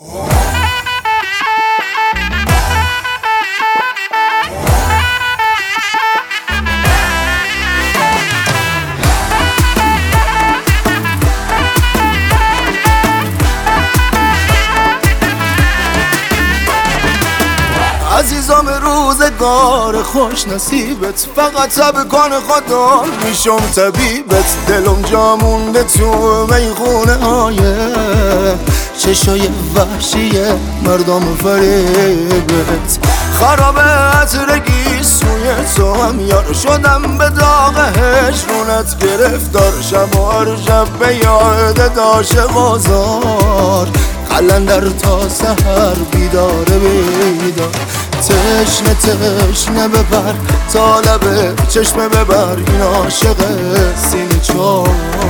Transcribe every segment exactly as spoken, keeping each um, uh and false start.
عزیزم روزگار خوش نصیبت، فقط تب کن خدا میشم طبیبت. دلم جا مونده تو میخونه های چشای وحشی مردم فریبت. خرابه عطرگی سوی تو هم یار شدم، به داغ هجرونت گرفتار. شب و هر شب به یاد داشت بازار، قلندر تا سحر بیداره بیدار. تشنه تشنه ببر تا لب چشمه ببر، این عاشق سینه چاک.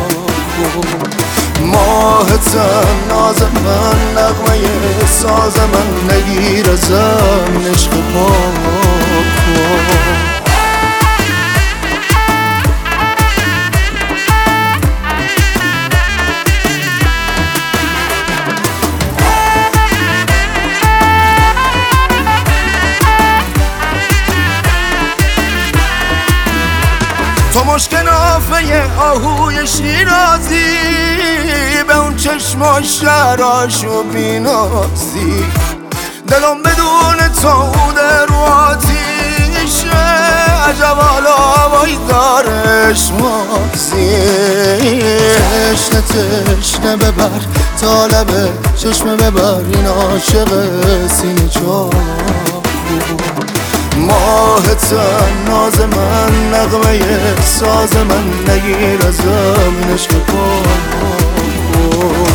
ماهتم ناز من، نغمه ساز من، نگیر ازم عشق پاک. تو مشک نافه آهوی شیرازی، به اون چشماش شراشو بینازی. دلم بدون تو در رو آتیشه، عجب حالا هوایی دارش مازی. تشنه تشنه ببر تا لب چشمه ببر، این عاشق سینه چاک. ماهتم ناز من، نغمه ساز من، نگیر ازم عشق پاک.